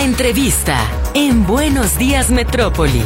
Entrevista en Buenos Días Metrópoli.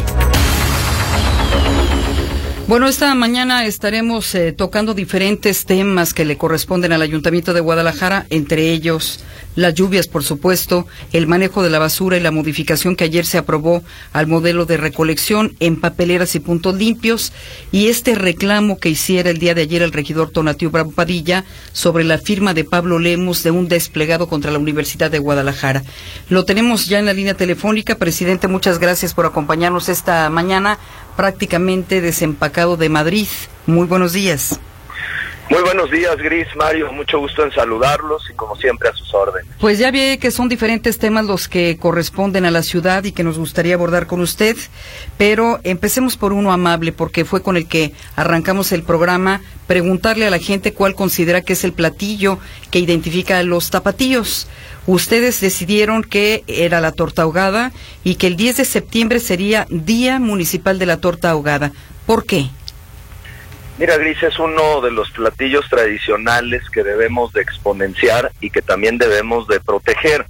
Bueno, esta mañana estaremos tocando diferentes temas que le corresponden al Ayuntamiento de Guadalajara, entre ellos las lluvias, por supuesto, el manejo de la basura y la modificación que ayer se aprobó al modelo de recolección en papeleras y puntos limpios, y este reclamo que hiciera el día de ayer el regidor Tonatiuh Bravo Padilla sobre la firma de Pablo Lemus de un desplegado contra la Universidad de Guadalajara. Lo tenemos ya en la línea telefónica. Presidente, muchas gracias por acompañarnos esta mañana, prácticamente desempacado de Madrid. Muy buenos días. Muy buenos días, Gris, Mario, mucho gusto en saludarlos y como siempre a sus órdenes. Pues ya vi que son diferentes temas los que corresponden a la ciudad y que nos gustaría abordar con usted, pero empecemos por uno amable, porque fue con el que arrancamos el programa, preguntarle a la gente cuál considera que es el platillo que identifica a los tapatíos. Ustedes decidieron que era la torta ahogada y que el 10 de septiembre sería Día Municipal de la Torta Ahogada. ¿Por qué? Mira, Gris, es uno de los platillos tradicionales que debemos de exponenciar y que también debemos de proteger.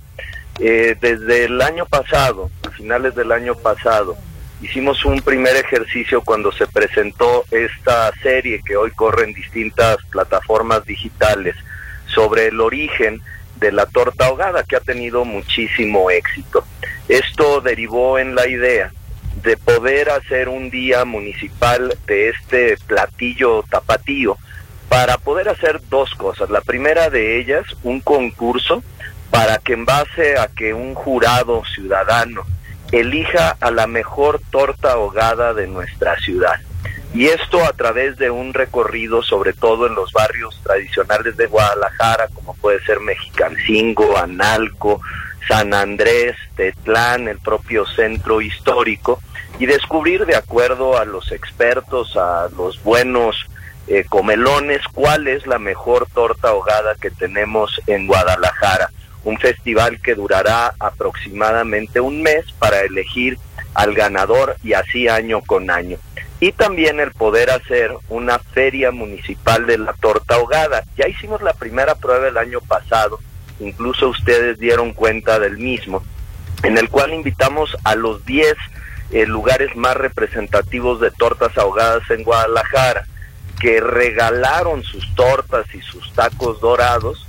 Desde el año pasado, a finales del año pasado, hicimos un primer ejercicio cuando se presentó esta serie que hoy corre en distintas plataformas digitales sobre el origen de la torta ahogada, que ha tenido muchísimo éxito. Esto derivó en la idea de poder hacer un día municipal de este platillo tapatío para poder hacer dos cosas. La primera de ellas, un concurso para que en base a que un jurado ciudadano elija a la mejor torta ahogada de nuestra ciudad. Y esto a través de un recorrido, sobre todo en los barrios tradicionales de Guadalajara, como puede ser Mexicancingo, Analco, San Andrés, Tetlán, el propio centro histórico, y descubrir, de acuerdo a los expertos, a los buenos comelones, cuál es la mejor torta ahogada que tenemos en Guadalajara. Un festival que durará aproximadamente un mes para elegir al ganador, y así año con año. Y también el poder hacer una feria municipal de la torta ahogada. Ya hicimos la primera prueba el año pasado, incluso ustedes dieron cuenta del mismo, en el cual invitamos a los 10 lugares más representativos de tortas ahogadas en Guadalajara, que regalaron sus tortas y sus tacos dorados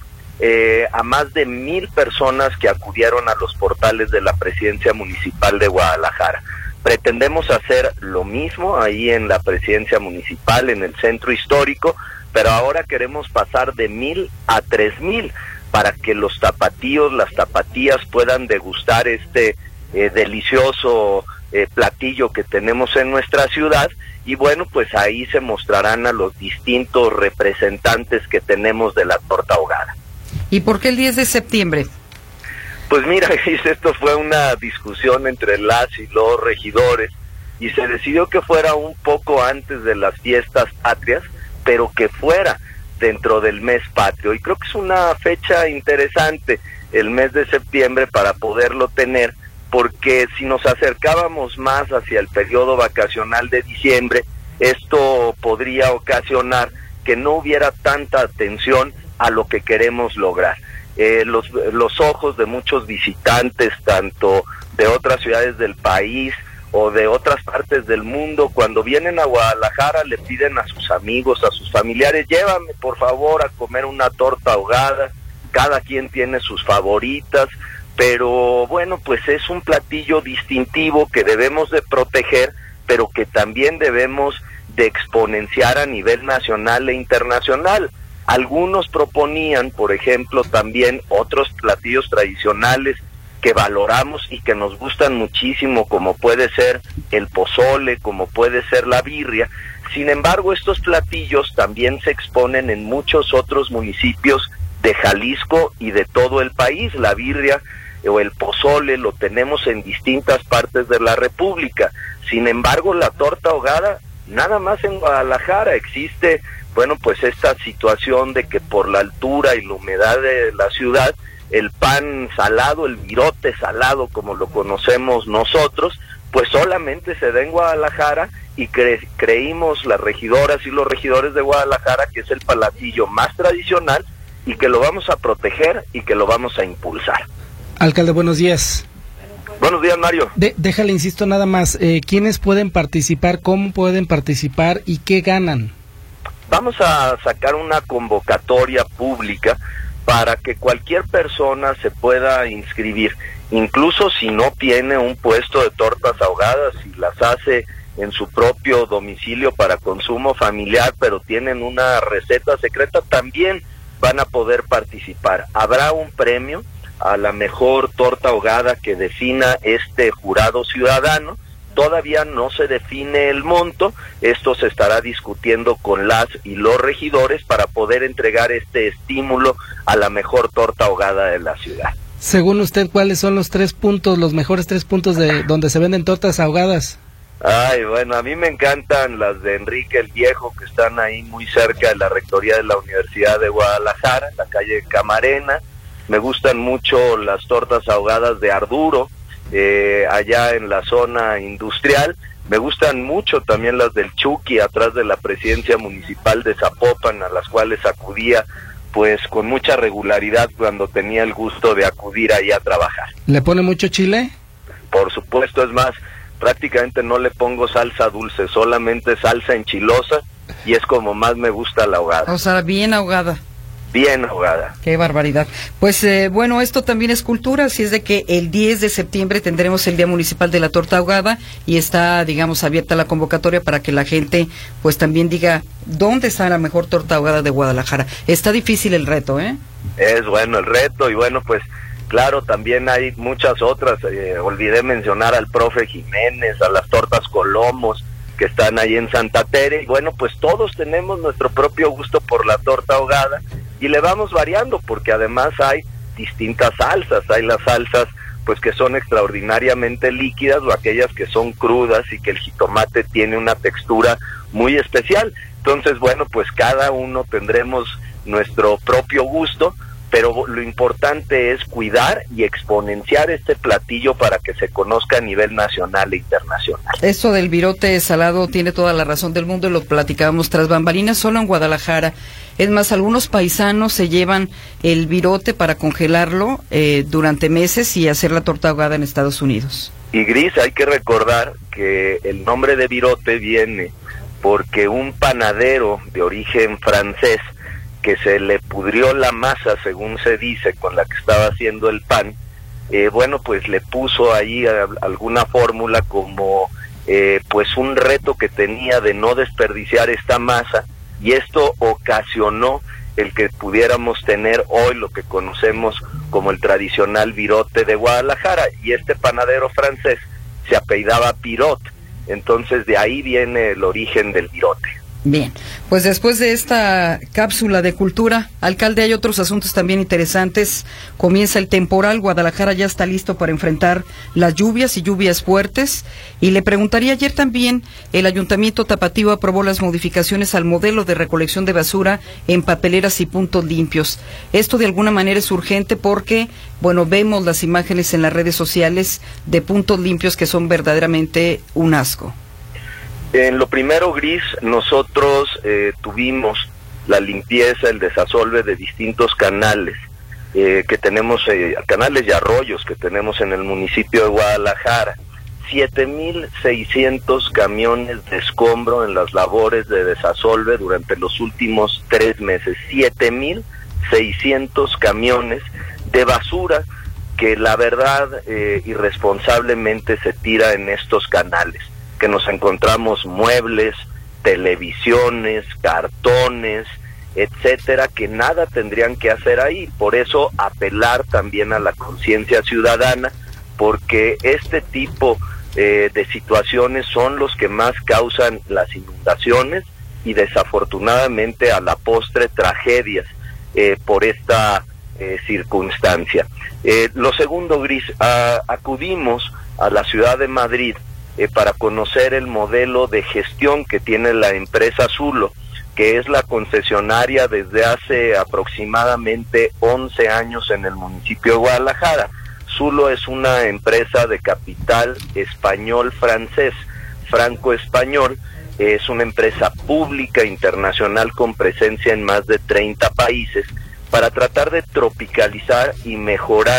a más de 1,000 personas que acudieron a los portales de la Presidencia Municipal de Guadalajara. Pretendemos hacer lo mismo ahí en la Presidencia Municipal, en el centro histórico, pero ahora queremos pasar de 1,000 a 3,000 para que los tapatíos, las tapatías puedan degustar este delicioso platillo que tenemos en nuestra ciudad. Y bueno, pues ahí se mostrarán a los distintos representantes que tenemos de la torta ahogada. ¿Y por qué el 10 de septiembre? Pues mira, esto fue una discusión entre las y los regidores y se decidió que fuera un poco antes de las fiestas patrias, pero que fuera dentro del mes patrio. Y creo que es una fecha interesante el mes de septiembre para poderlo tener, porque si nos acercábamos más hacia el periodo vacacional de diciembre, esto podría ocasionar que no hubiera tanta atención a lo que queremos lograr. Los ojos de muchos visitantes, tanto de otras ciudades del país o de otras partes del mundo, cuando vienen a Guadalajara le piden a sus amigos, a sus familiares: llévame por favor a comer una torta ahogada. Cada quien tiene sus favoritas, pero bueno, pues es un platillo distintivo que debemos de proteger, pero que también debemos de exponenciar a nivel nacional e internacional. Algunos proponían, por ejemplo, también otros platillos tradicionales que valoramos y que nos gustan muchísimo, como puede ser el pozole, como puede ser la birria. Sin embargo, estos platillos también se exponen en muchos otros municipios de Jalisco y de todo el país. La birria o el pozole lo tenemos en distintas partes de la República. Sin embargo, la torta ahogada nada más en Guadalajara. Existe, bueno, pues esta situación de que por la altura y la humedad de la ciudad, el pan salado, el virote salado como lo conocemos nosotros, pues solamente se da en Guadalajara, y creímos las regidoras y los regidores de Guadalajara que es el platillo más tradicional y que lo vamos a proteger y que lo vamos a impulsar. Alcalde, buenos días. Buenos días, Mario. Déjale, insisto nada más, ¿quiénes pueden participar, cómo pueden participar y qué ganan? Vamos a sacar una convocatoria pública para que cualquier persona se pueda inscribir, incluso si no tiene un puesto de tortas ahogadas, si las hace en su propio domicilio para consumo familiar, pero tienen una receta secreta, también van a poder participar. Habrá un premio a la mejor torta ahogada que defina este jurado ciudadano. Todavía no se define el monto, esto se estará discutiendo con las y los regidores para poder entregar este estímulo a la mejor torta ahogada de la ciudad. Según usted, ¿cuáles son los mejores 3 puntos de donde se venden tortas ahogadas? Ay, bueno, a mí me encantan las de Enrique el Viejo, que están ahí muy cerca de la rectoría de la Universidad de Guadalajara, en la calle Camarena. Me gustan mucho las tortas ahogadas de Arduro, allá en la zona industrial. Me gustan mucho también las del Chucky, atrás de la presidencia municipal de Zapopan, a las cuales acudía pues con mucha regularidad cuando tenía el gusto de acudir ahí a trabajar. ¿Le pone mucho chile? Por supuesto, es más, prácticamente no le pongo salsa dulce, solamente salsa enchilosa, y es como más me gusta la ahogada. O sea, bien ahogada. Bien ahogada. Qué barbaridad. Pues bueno, esto también es cultura, así es de que el 10 de septiembre tendremos el Día Municipal de la Torta Ahogada y está, digamos, abierta la convocatoria para que la gente pues también diga dónde está la mejor torta ahogada de Guadalajara. Está difícil el reto, ¿eh? Es bueno el reto y bueno, pues claro, también hay muchas otras. Olvidé mencionar al profe Jiménez, a las tortas Colomos que están ahí en Santa Tere, y bueno, pues todos tenemos nuestro propio gusto por la torta ahogada y le vamos variando porque además hay distintas salsas. Hay las salsas pues que son extraordinariamente líquidas o aquellas que son crudas y que el jitomate tiene una textura muy especial. Entonces, bueno, pues cada uno tendremos nuestro propio gusto, pero lo importante es cuidar y exponenciar este platillo para que se conozca a nivel nacional e internacional. Eso del virote salado tiene toda la razón del mundo y lo platicábamos tras bambalinas solo en Guadalajara. Es más, algunos paisanos se llevan el virote para congelarlo durante meses y hacer la torta ahogada en Estados Unidos. Y Gris, hay que recordar que el nombre de virote viene porque un panadero de origen francés que se le pudrió la masa, según se dice, con la que estaba haciendo el pan, bueno, pues le puso ahí alguna fórmula como pues un reto que tenía de no desperdiciar esta masa, y esto ocasionó el que pudiéramos tener hoy lo que conocemos como el tradicional virote de Guadalajara, y este panadero francés se apellidaba Pirot, entonces de ahí viene el origen del virote. Bien, pues después de esta cápsula de cultura, alcalde, hay otros asuntos también interesantes. Comienza el temporal, Guadalajara ya está listo para enfrentar las lluvias y lluvias fuertes. Y le preguntaría, ayer también el Ayuntamiento Tapatío aprobó las modificaciones al modelo de recolección de basura en papeleras y puntos limpios. Esto de alguna manera es urgente porque, bueno, vemos las imágenes en las redes sociales de puntos limpios que son verdaderamente un asco. En lo primero, Gris, nosotros tuvimos la limpieza, el desasolve de distintos canales que tenemos, canales y arroyos que tenemos en el municipio de Guadalajara. 7,600 camiones de escombro en las labores de desasolve durante los últimos 3 meses. 7,600 camiones de basura que la verdad irresponsablemente se tira en estos canales, que nos encontramos muebles, televisiones, cartones, etcétera, que nada tendrían que hacer ahí. Por eso apelar también a la conciencia ciudadana, porque este tipo de situaciones son los que más causan las inundaciones y desafortunadamente a la postre tragedias por esta circunstancia. Lo segundo, Gris, acudimos a la ciudad de Madrid para conocer el modelo de gestión que tiene la empresa Zulo, que es la concesionaria desde hace aproximadamente 11 años en el municipio de Guadalajara. Zulo es una empresa de capital español-francés, franco-español, es una empresa pública internacional con presencia en más de 30 países para tratar de tropicalizar y mejorar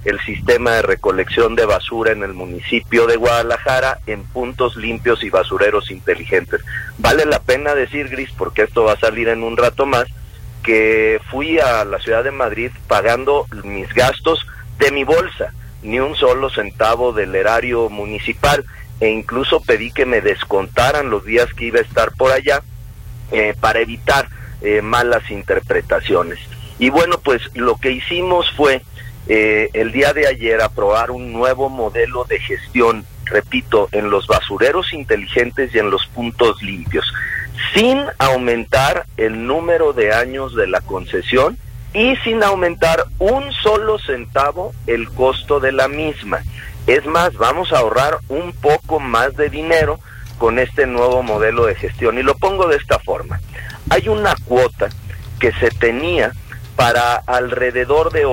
el sistema de recolección de basura en el municipio de Guadalajara en puntos limpios y basureros inteligentes. Vale la pena decir, Gris, porque esto va a salir en un rato más, que fui a la ciudad de Madrid pagando mis gastos de mi bolsa, ni un solo centavo del erario municipal, e incluso pedí que me descontaran los días que iba a estar por allá para evitar malas interpretaciones. Y bueno, pues lo que hicimos fue el día de ayer aprobar un nuevo modelo de gestión, repito, en los basureros inteligentes y en los puntos limpios, sin aumentar el número de años de la concesión y sin aumentar un solo centavo el costo de la misma. Es más, vamos a ahorrar un poco más de dinero con este nuevo modelo de gestión. Y lo pongo de esta forma. Hay una cuota que se tenía para alrededor de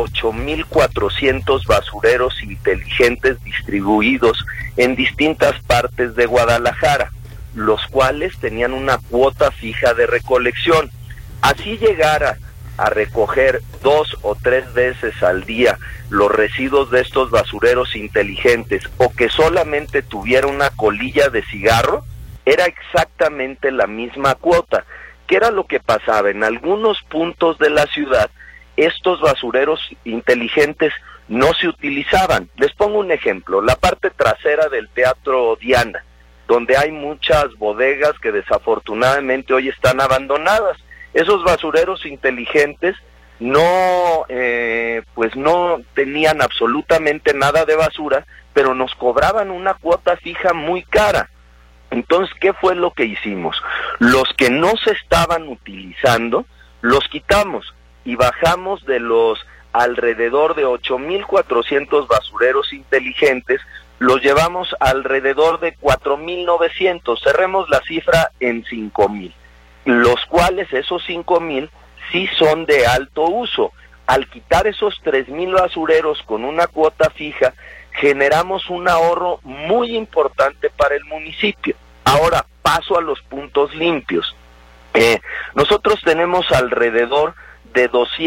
8,400 basureros inteligentes distribuidos en distintas partes de Guadalajara, los cuales tenían una cuota fija de recolección. Así llegara a recoger 2 o 3 veces al día los residuos de estos basureros inteligentes, o que solamente tuviera una colilla de cigarro, era exactamente la misma cuota. ¿Qué era lo que pasaba? En algunos puntos de la ciudad, estos basureros inteligentes no se utilizaban. Les pongo un ejemplo: la parte trasera del Teatro Diana, donde hay muchas bodegas que desafortunadamente hoy están abandonadas. Esos basureros inteligentes no tenían absolutamente nada de basura, pero nos cobraban una cuota fija muy cara. Entonces, ¿qué fue lo que hicimos? Los que no se estaban utilizando, los quitamos y bajamos de los alrededor de 8,400 basureros inteligentes, los llevamos alrededor de 4,900, cerremos la cifra en 5,000, los cuales esos 5,000 sí son de alto uso. Al quitar esos 3,000 basureros con una cuota fija, generamos un ahorro muy importante para el municipio. Ahora paso a los puntos limpios. Nosotros tenemos alrededor de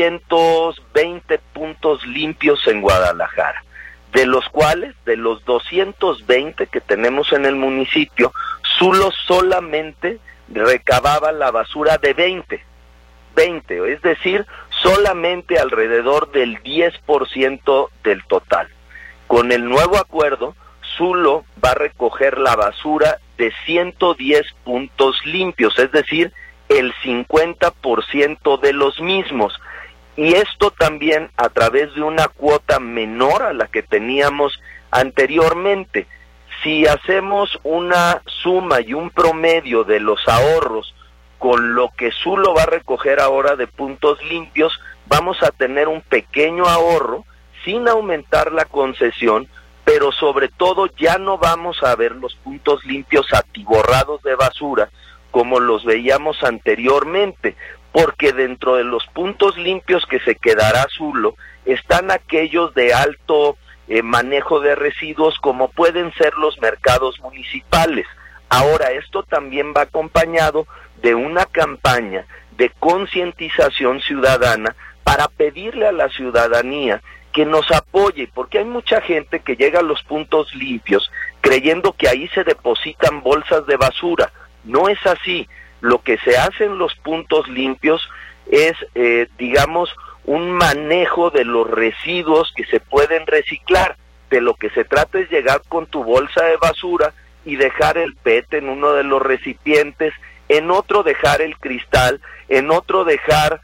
220 puntos limpios en Guadalajara, de los cuales, de los 220 que tenemos en el municipio, Zulo solamente recababa la basura de 20, es decir, solamente alrededor del 10% del total. Con el nuevo acuerdo, Zulo va a recoger la basura de 110 puntos limpios, es decir, el 50% de los mismos. Y esto también a través de una cuota menor a la que teníamos anteriormente. Si hacemos una suma y un promedio de los ahorros con lo que Zulo va a recoger ahora de puntos limpios, vamos a tener un pequeño ahorro sin aumentar la concesión, pero sobre todo ya no vamos a ver los puntos limpios atiborrados de basura como los veíamos anteriormente, porque dentro de los puntos limpios que se quedará Zulo están aquellos de alto manejo de residuos, como pueden ser los mercados municipales. Ahora, esto también va acompañado de una campaña de concientización ciudadana para pedirle a la ciudadanía que nos apoye, porque hay mucha gente que llega a los puntos limpios creyendo que ahí se depositan bolsas de basura. No es así. Lo que se hace en los puntos limpios es, un manejo de los residuos que se pueden reciclar. De lo que se trata es llegar con tu bolsa de basura y dejar el PET en uno de los recipientes, en otro dejar el cristal, en otro dejar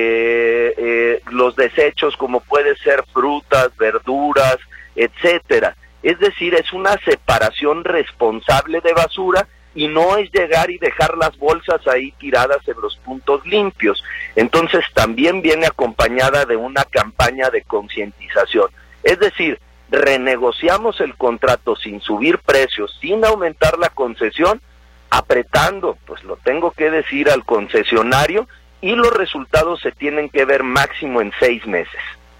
los desechos como puede ser frutas, verduras, etcétera. Es decir, es una separación responsable de basura y no es llegar y dejar las bolsas ahí tiradas en los puntos limpios. Entonces también viene acompañada de una campaña de concientización. Es decir, renegociamos el contrato sin subir precios, sin aumentar la concesión, apretando, pues lo tengo que decir, al concesionario, y los resultados se tienen que ver máximo en 6 meses.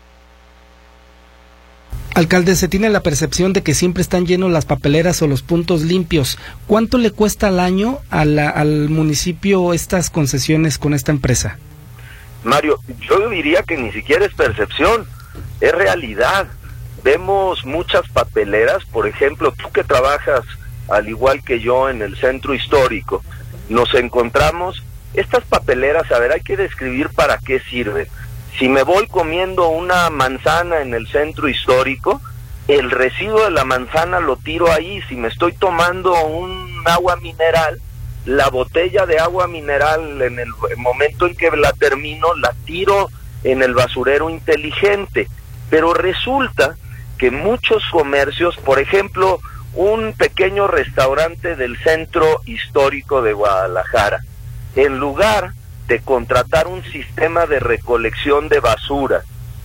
Alcalde, se tiene la percepción de que siempre están llenos las papeleras o los puntos limpios. ¿Cuánto le cuesta al año al municipio estas concesiones con esta empresa? Mario, yo diría que ni siquiera es percepción, es realidad. vemos muchas papeleras. Por ejemplo, tú que trabajas al igual que yo en el centro histórico, nos encontramos estas papeleras. A ver, hay que describir para qué sirven. Si me voy comiendo una manzana en el centro histórico, el residuo de la manzana lo tiro ahí. Si me estoy tomando un agua mineral, la botella de agua mineral, en el momento en que la termino, la tiro en el basurero inteligente. Pero resulta que muchos comercios, por ejemplo, un pequeño restaurante del centro histórico de Guadalajara, en lugar de contratar un sistema de recolección de basura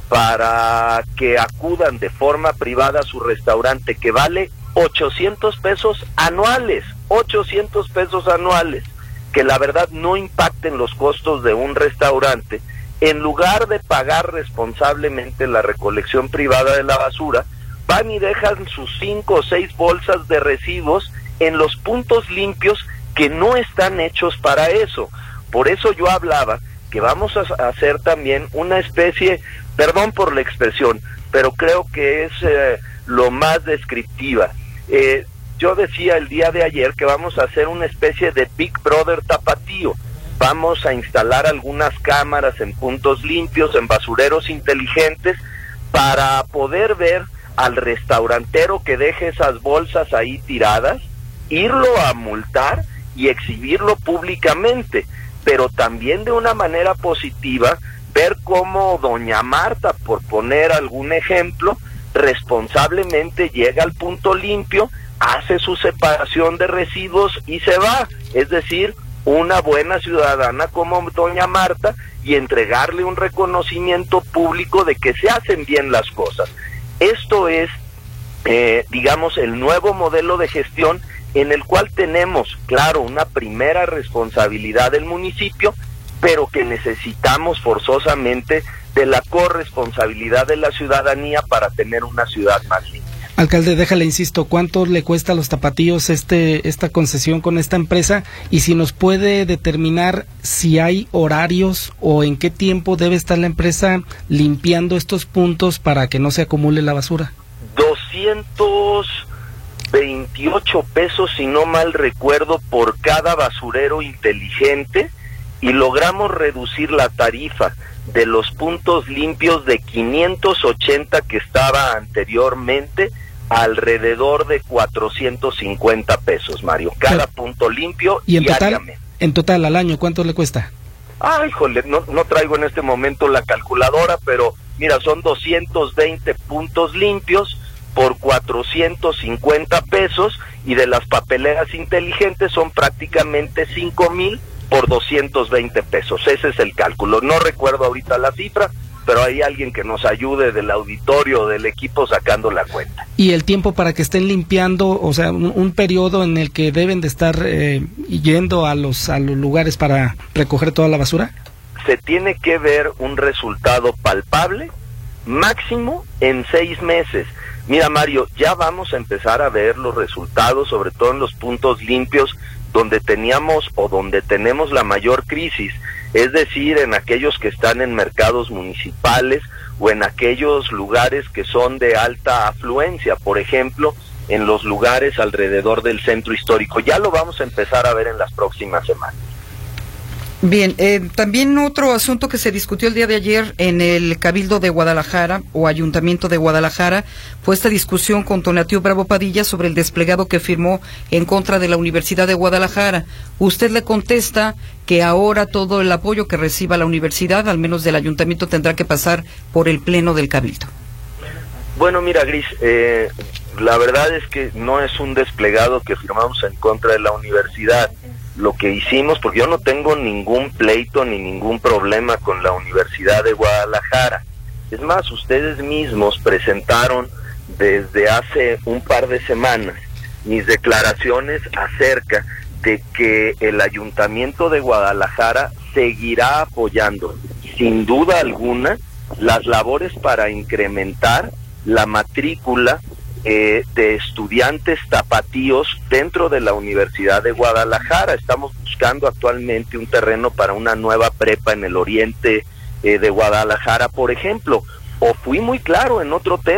para que acudan de forma privada a su restaurante, que vale 800 pesos anuales, 800 pesos anuales, que la verdad no impacten los costos de un restaurante, en lugar de pagar responsablemente la recolección privada de la basura, van y dejan sus 5 o 6 bolsas de residuos en los puntos limpios que no están hechos para eso. Por eso yo hablaba que vamos a hacer también una especie, perdón por la expresión, pero creo que es lo más descriptiva. Yo decía el día de ayer que vamos a hacer una especie de Big Brother tapatío. Vamos a instalar algunas cámaras en puntos limpios, en basureros inteligentes, para poder ver al restaurantero que deje esas bolsas ahí tiradas, irlo a multar y exhibirlo públicamente, pero también de una manera positiva, ver cómo doña Marta, por poner algún ejemplo, responsablemente llega al punto limpio, hace su separación de residuos y se va. Es decir, una buena ciudadana como doña Marta, y entregarle un reconocimiento público de que se hacen bien las cosas. Esto es, digamos, el nuevo modelo de gestión en el cual tenemos, claro, una primera responsabilidad del municipio, pero que necesitamos forzosamente de la corresponsabilidad de la ciudadanía para tener una ciudad más limpia. Alcalde, déjale, insisto, ¿cuánto le cuesta a los tapatíos esta concesión con esta empresa? Y si nos puede determinar si hay horarios o en qué tiempo debe estar la empresa limpiando estos puntos para que no se acumule la basura. 228 pesos, si no mal recuerdo, por cada basurero inteligente, y logramos reducir la tarifa de los puntos limpios de 580 que estaba anteriormente alrededor de 450 pesos, Mario, cada punto limpio. ¿Y en total al año cuánto le cuesta? Ah, híjole, no traigo en este momento la calculadora, pero mira, son 220 puntos limpios por 450 pesos, y de las papeleras inteligentes son prácticamente 5,000 por 220 pesos. Ese es el cálculo. No recuerdo ahorita la cifra, pero hay alguien que nos ayude del auditorio o del equipo sacando la cuenta. ¿Y el tiempo para que estén limpiando, o sea, un periodo en el que deben de estar yendo a los lugares para recoger toda la basura? Se tiene que ver un resultado palpable, máximo en 6 meses. Mira, Mario, ya vamos a empezar a ver los resultados, sobre todo en los puntos limpios donde teníamos o donde tenemos la mayor crisis, es decir, en aquellos que están en mercados municipales o en aquellos lugares que son de alta afluencia, por ejemplo, en los lugares alrededor del centro histórico. Ya lo vamos a empezar a ver en las próximas semanas. Bien, también otro asunto que se discutió el día de ayer en el Cabildo de Guadalajara o Ayuntamiento de Guadalajara fue esta discusión con Tonatiuh Bravo Padilla sobre el desplegado que firmó en contra de la Universidad de Guadalajara. Usted le contesta que ahora todo el apoyo que reciba la universidad, al menos del ayuntamiento, tendrá que pasar por el Pleno del Cabildo. Bueno, mira, Gris, la verdad es que no es un desplegado que firmamos en contra de la universidad. Lo que hicimos, porque yo no tengo ningún pleito ni ningún problema con la Universidad de Guadalajara. Es más, ustedes mismos presentaron desde hace un par de semanas mis declaraciones acerca de que el Ayuntamiento de Guadalajara seguirá apoyando, sin duda alguna, las labores para incrementar la matrícula de estudiantes tapatíos dentro de la Universidad de Guadalajara. Estamos buscando actualmente un terreno para una nueva prepa en el oriente de Guadalajara, por ejemplo. O fui muy claro en otro tema,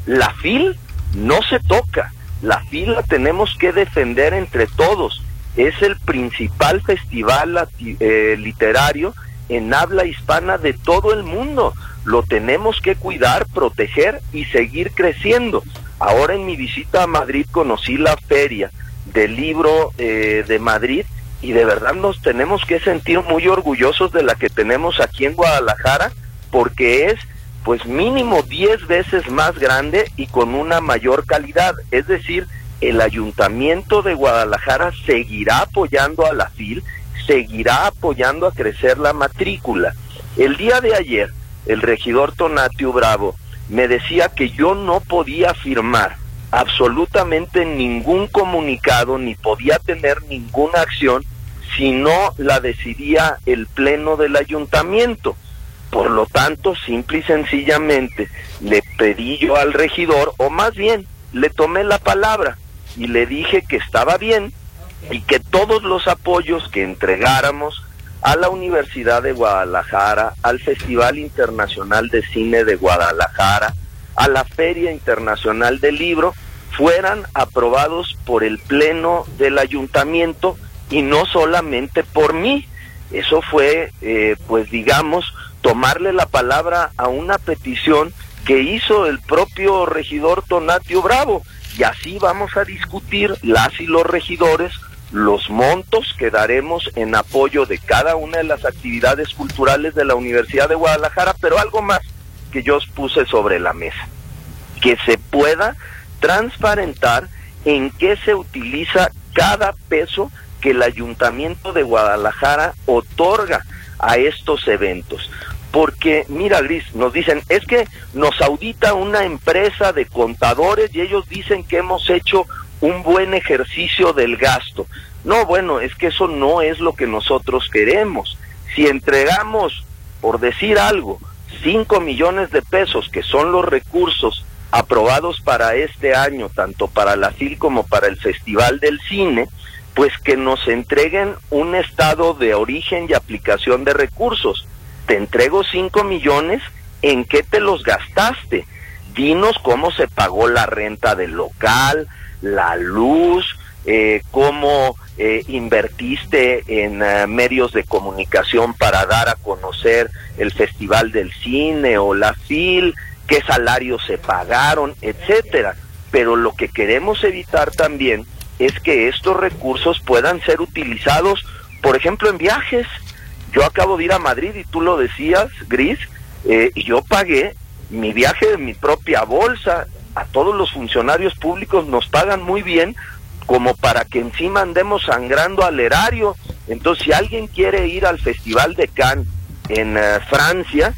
La FIL no se toca, la FIL la tenemos que defender entre todos. Es el principal festival literario en habla hispana de todo el mundo. Lo tenemos que cuidar, proteger y seguir creciendo. Ahora en mi visita a Madrid conocí la feria del libro de Madrid, y de verdad nos tenemos que sentir muy orgullosos de la que tenemos aquí en Guadalajara, porque es pues mínimo 10 veces más grande y con una mayor calidad. Es decir, el Ayuntamiento de Guadalajara seguirá apoyando a la FIL, seguirá apoyando a crecer la matrícula. El día de ayer, el regidor Tonatiuh Bravo me decía que yo no podía firmar absolutamente ningún comunicado, ni podía tener ninguna acción si no la decidía el pleno del ayuntamiento. Por lo tanto, simple y sencillamente le pedí yo al regidor, o más bien le tomé la palabra y le dije que estaba bien y que todos los apoyos que entregáramos a la Universidad de Guadalajara, al Festival Internacional de Cine de Guadalajara, a la Feria Internacional del Libro, fueran aprobados por el pleno del ayuntamiento y no solamente por mí. Eso fue, pues digamos, tomarle la palabra a una petición que hizo el propio regidor Tonatiuh Bravo, y así vamos a discutir las y los regidores los montos que daremos en apoyo de cada una de las actividades culturales de la Universidad de Guadalajara, pero algo más que yo os puse sobre la mesa, que se pueda transparentar en qué se utiliza cada peso que el Ayuntamiento de Guadalajara otorga a estos eventos. Porque, mira, Gris, nos dicen, es que nos audita una empresa de contadores y ellos dicen que hemos hecho un buen ejercicio del gasto. No, bueno, es que eso no es lo que nosotros queremos. Si entregamos, por decir algo, 5 millones de pesos, que son los recursos aprobados para este año, tanto para la FIL como para el Festival del Cine, pues que nos entreguen un estado de origen y aplicación de recursos. Te entrego 5 millones, ¿en qué te los gastaste? Dinos cómo se pagó la renta del local, la luz, cómo invertiste en medios de comunicación para dar a conocer el Festival del Cine o la FIL, qué salarios se pagaron, etcétera. Pero lo que queremos evitar también es que estos recursos puedan ser utilizados, por ejemplo, en viajes. Yo acabo de ir a Madrid y tú lo decías, Gris, y yo pagué mi viaje de mi propia bolsa. A todos los funcionarios públicos nos pagan muy bien, como para que encima andemos sangrando al erario. Entonces, si alguien quiere ir al Festival de Cannes en Francia,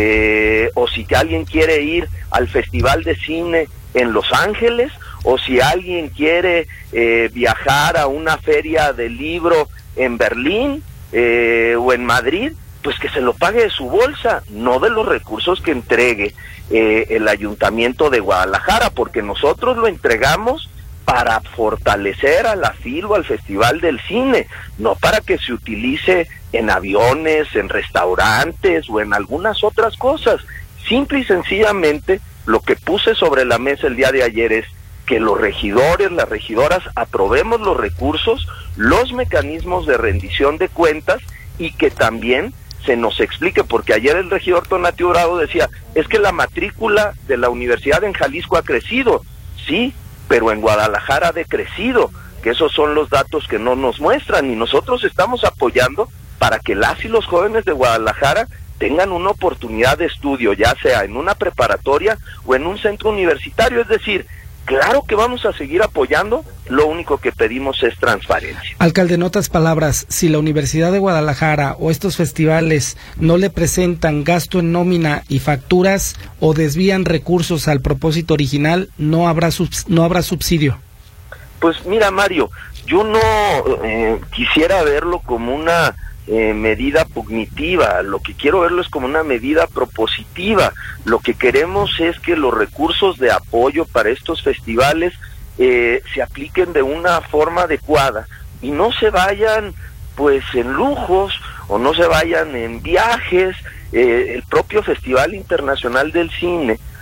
o si alguien quiere ir al Festival de Cine en Los Ángeles, o si alguien quiere viajar a una feria del libro en Berlín, o en Madrid, pues que se lo pague de su bolsa, no de los recursos que entregue el Ayuntamiento de Guadalajara, porque nosotros lo entregamos para fortalecer a la FIL o al Festival del Cine, no para que se utilice en aviones, en restaurantes o en algunas otras cosas. Simple y sencillamente, lo que puse sobre la mesa el día de ayer es que los regidores, las regidoras, aprobemos los recursos, los mecanismos de rendición de cuentas, y que también se nos explique, porque ayer el regidor Tonatiuh Bravo decía, es que la matrícula de la universidad en Jalisco ha crecido. Sí, pero en Guadalajara ha decrecido, que esos son los datos que no nos muestran, y nosotros estamos apoyando para que las y los jóvenes de Guadalajara tengan una oportunidad de estudio, ya sea en una preparatoria o en un centro universitario. Es decir, claro que vamos a seguir apoyando, lo único que pedimos es transparencia. Alcalde, en otras palabras, si la Universidad de Guadalajara o estos festivales no le presentan gasto en nómina y facturas o desvían recursos al propósito original, no habrá subsidio. Pues mira, Mario, yo no quisiera verlo como una medida punitiva. Lo que quiero verlo es como una medida propositiva. Lo que queremos es que los recursos de apoyo para estos festivales se apliquen de una forma adecuada y no se vayan pues en lujos o no se vayan en viajes. El propio Festival Internacional del Cine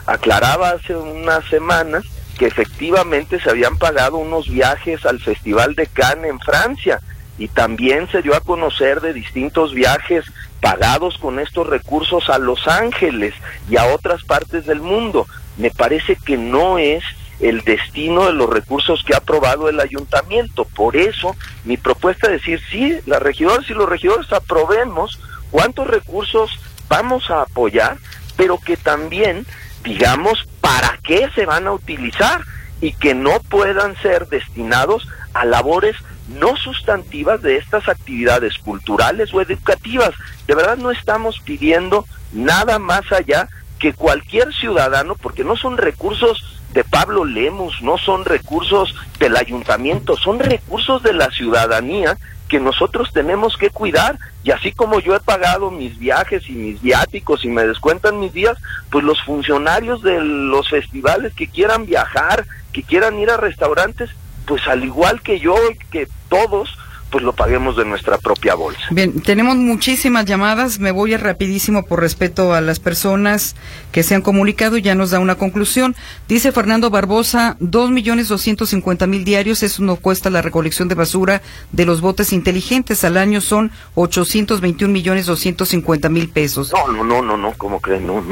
aclaraba hace unas semanas que efectivamente se habían pagado unos viajes al Festival de Cannes en Francia, y también se dio a conocer de distintos viajes pagados con estos recursos a Los Ángeles y a otras partes del mundo. Me parece que no es el destino de los recursos que ha aprobado el ayuntamiento. Por eso mi propuesta es decir, sí, las regidoras y los regidores aprobemos cuántos recursos vamos a apoyar, pero que también digamos para qué se van a utilizar y que no puedan ser destinados a labores no sustantivas de estas actividades culturales o educativas. De verdad no estamos pidiendo nada más allá que cualquier ciudadano, porque no son recursos de Pablo Lemus, no son recursos del ayuntamiento, son recursos de la ciudadanía que nosotros tenemos que cuidar, y así como yo he pagado mis viajes y mis viáticos y me descuentan mis días, pues los funcionarios de los festivales que quieran viajar, que quieran ir a restaurantes, pues al igual que yo y que todos, pues lo paguemos de nuestra propia bolsa. Bien, tenemos muchísimas llamadas, me voy a rapidísimo por respeto a las personas que se han comunicado y ya nos da una conclusión. Dice Fernando Barbosa, 2.250.000 diarios, eso no cuesta la recolección de basura de los botes inteligentes, al año son 821.250.000 pesos. No, ¿cómo creen? No,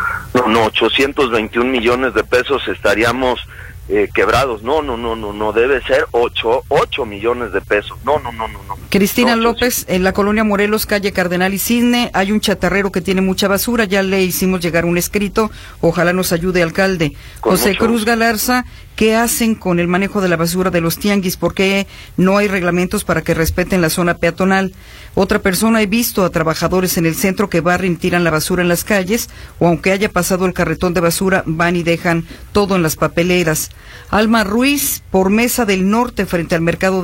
821 millones de pesos estaríamos quebrados. No, debe ser 8 millones de pesos. No. Cristina No, López, en la colonia Morelos, calle Cardenal y Cisne, hay un chatarrero que tiene mucha basura, ya le hicimos llegar un escrito, ojalá nos ayude, alcalde. José Cruz Galarza, ¿qué hacen con el manejo de la basura de los tianguis? ¿Por qué no hay reglamentos para que respeten la zona peatonal? Otra persona, he visto a trabajadores en el centro que barren y tiran la basura en las calles, o aunque haya pasado el carretón de basura, van y dejan todo en las papeleras. Alma Ruiz, por Mesa del Norte, frente al mercado,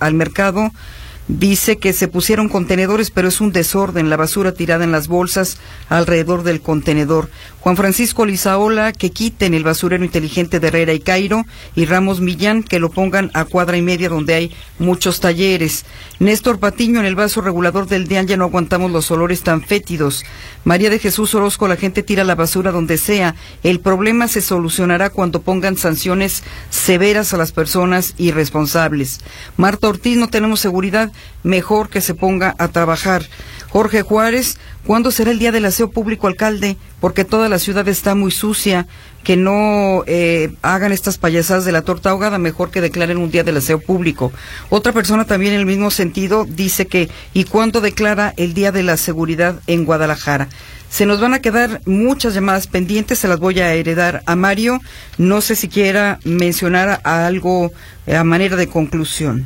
dice que se pusieron contenedores, pero es un desorden, la basura tirada en las bolsas alrededor del contenedor. Juan Francisco Lizaola, que quiten el basurero inteligente de Herrera y Cairo, y Ramos Millán, que lo pongan a cuadra y media donde hay muchos talleres. Néstor Patiño, en el vaso regulador del DEAN ya no aguantamos los olores tan fétidos. María de Jesús Orozco, la gente tira la basura donde sea. El problema se solucionará cuando pongan sanciones severas a las personas irresponsables. Marta Ortiz, no tenemos seguridad, mejor que se ponga a trabajar. Jorge Juárez, ¿cuándo será el día del aseo público, alcalde? Porque toda la ciudad está muy sucia, que no hagan estas payasadas de la torta ahogada, mejor que declaren un día del aseo público. Otra persona también en el mismo sentido dice que, ¿y cuándo declara el día de la seguridad en Guadalajara? Se nos van a quedar muchas llamadas pendientes, se las voy a heredar a Mario. No sé si quiera mencionar algo a manera de conclusión.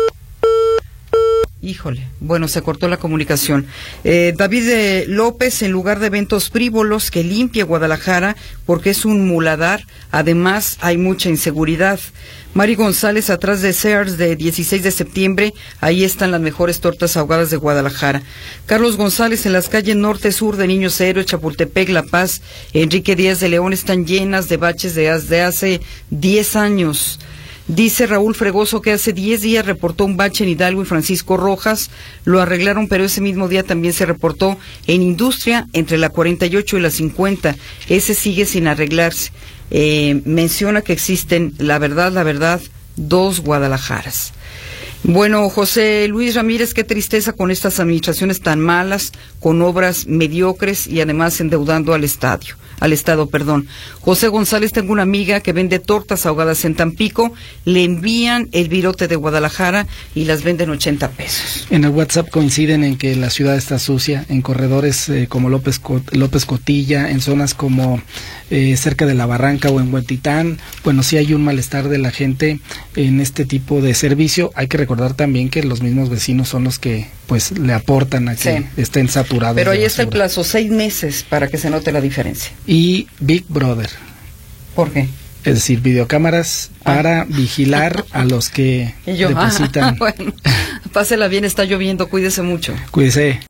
Híjole, bueno, se cortó la comunicación. David López, en lugar de eventos frívolos, que limpie Guadalajara, porque es un muladar, además hay mucha inseguridad. Mari González, atrás de Sears de 16 de septiembre, ahí están las mejores tortas ahogadas de Guadalajara. Carlos González, en las calles norte, sur de Niños Héroes, Chapultepec, La Paz, Enrique Díaz de León, están llenas de baches de hace 10 años. Dice Raúl Fregoso que hace 10 días reportó un bache en Hidalgo y Francisco Rojas, lo arreglaron, pero ese mismo día también se reportó en Industria entre la 48 y la 50, ese sigue sin arreglarse. Menciona que existen, la verdad, 2 Guadalajaras. Bueno, José Luis Ramírez, qué tristeza con estas administraciones tan malas, con obras mediocres y además endeudando al Estado. José González, tengo una amiga que vende tortas ahogadas en Tampico, le envían el virote de Guadalajara y las venden 80 pesos. En el WhatsApp coinciden en que la ciudad está sucia, en corredores como López Cotilla, en zonas como cerca de La Barranca o en Huentitán. Bueno, sí hay un malestar de la gente en este tipo de servicio. Hay que recordar también que los mismos vecinos son los que pues le aportan a que estén saturados. Pero ahí está el plazo, 6 meses para que se note la diferencia. Y Big Brother. ¿Por qué? Es decir, videocámaras para vigilar a los que depositan. Bueno, pásela bien, está lloviendo, cuídese mucho. Cuídese.